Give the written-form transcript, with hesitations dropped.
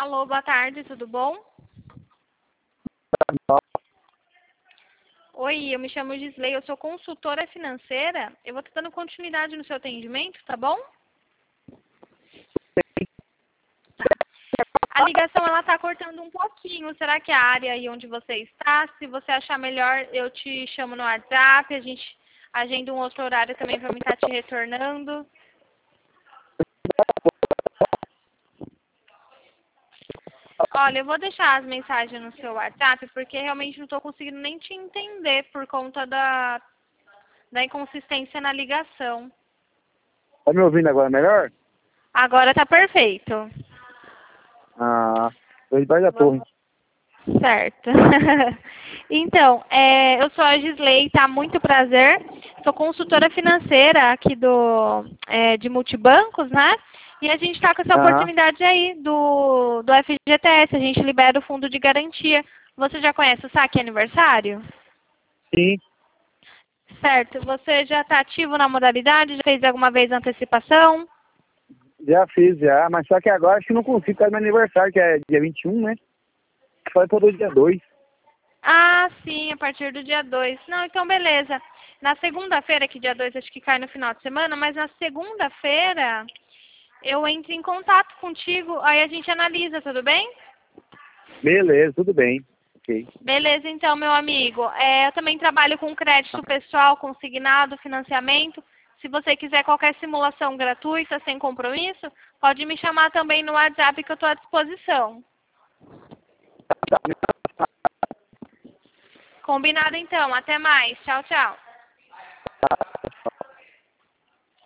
Alô, boa tarde, tudo bom? Oi, eu me chamo Gisley, eu sou consultora financeira. Eu vou estar dando continuidade no seu atendimento, tá bom? Tá. A ligação, ela tá cortando um pouquinho. Será que é a área aí onde você está? Se você achar melhor, eu te chamo no WhatsApp, a gente agenda um outro horário também para mim estar te retornando. Olha, eu vou deixar as mensagens no seu WhatsApp, porque realmente não estou conseguindo nem te entender por conta da inconsistência na ligação. Tá me ouvindo agora melhor? Agora tá perfeito. Ah, tô debaixo da torre. Certo. Então, eu sou a Gisley, tá? Muito prazer. Sou consultora financeira aqui de multibancos, né? E a gente está com essa Aham. oportunidade aí do FGTS, a gente libera o fundo de garantia. Você já conhece o saque aniversário? Sim, Certo. Você já está ativo na modalidade? Já fez alguma vez antecipação? já fiz já, mas só que agora acho que não consigo, por causa do meu aniversário, que é dia 21, né? Só todo dia 2. Ah, sim, a partir do dia 2. Não, então beleza. Na segunda-feira, que dia 2 acho que cai no final de semana, mas na segunda-feira eu entro em contato contigo, aí a gente analisa, tudo bem? Beleza, tudo bem. Ok. Beleza, então, meu amigo. Eu também trabalho com crédito pessoal, consignado, financiamento. Se você quiser qualquer simulação gratuita, sem compromisso, pode me chamar também no WhatsApp que eu estou à disposição. Combinado, então. Até mais. Tchau, tchau.